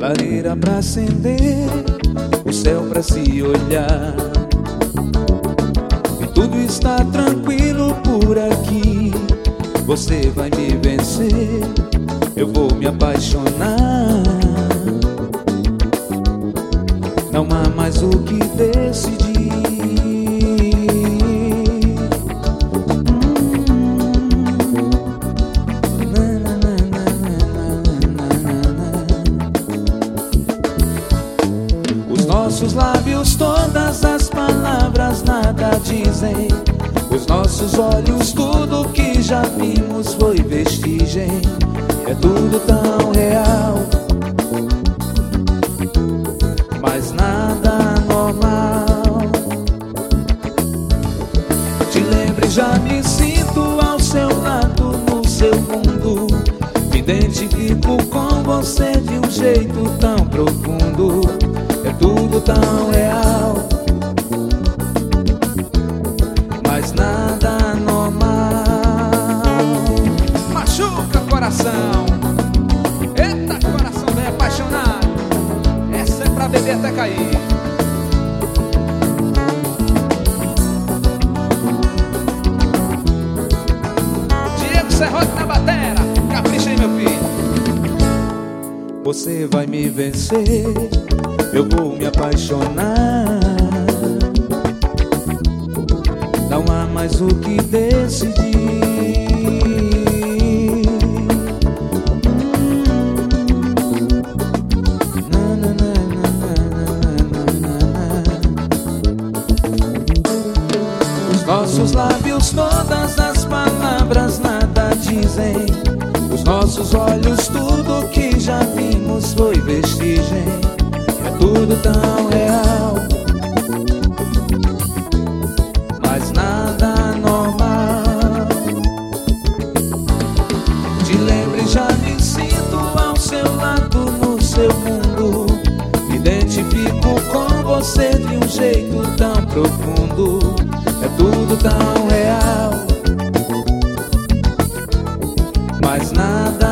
lareira pra acender, o céu pra se olhar. E tudo está tranquilo por aqui. Você vai me vencer, eu vou me apaixonar. Não há mais o que decidir. Os nossos lábios, todas as palavras nada dizem. Os nossos olhos, tudo que já vimos foi vestigem. É tudo tão real, mas nada normal. Te lembro e já me sinto ao seu lado, no seu mundo. Me identifico com você de um jeito tão profundo. É tudo tão real, mas nada normal. Machuca coração, eita coração bem apaixonado. Essa é pra beber até cair. Diego Serrote na batera, capricha aí meu filho. Você vai me vencer, eu vou me apaixonar. Não há mais o que decidir. Os nossos lábios, todas as palavras nada dizem. Os nossos olhos, tudo que já vimos foi vestigem. É tudo tão real, mas nada normal. Te lembro e já me sinto ao seu lado, no seu mundo. Me identifico com você de um jeito tão profundo. É tudo tão real, mas nada